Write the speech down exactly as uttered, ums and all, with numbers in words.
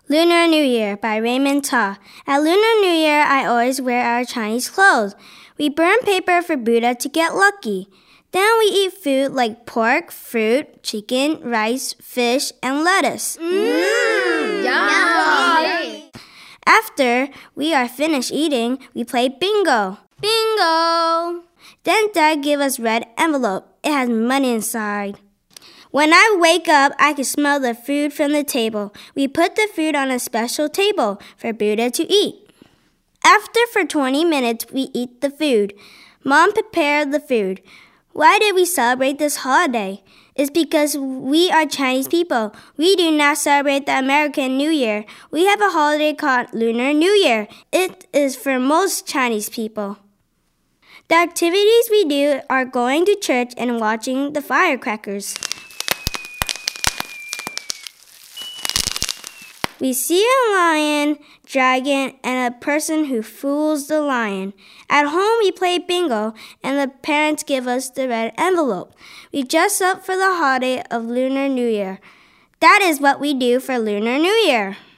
Lunar New Year by Raymond Ta. At Lunar New Year, I always wear our Chinese clothes. We burn paper for Buddha to get lucky. Then we eat food like pork, fruit, chicken, rice, fish, and lettuce. Mmm, yummy! After we are finished eating, we play bingo. Bingo! Then Dad gives us red envelope. It has money inside. When I wake up, I can smell the food from the table. We put the food on a special table for Buddha to eat. After for twenty minutes, we eat the food. Mom prepared the food. Why did we celebrate this holiday? It's because we are Chinese people. We do not celebrate the American New Year. We have a holiday called Lunar New Year. It is for most Chinese people. The activities we do are going to church and watching the firecrackers. We see a lion, dragon, and a person who fools the lion. At home, we play bingo, and the parents give us the red envelope. We dress up for the holiday of Lunar New Year. That is what we do for Lunar New Year.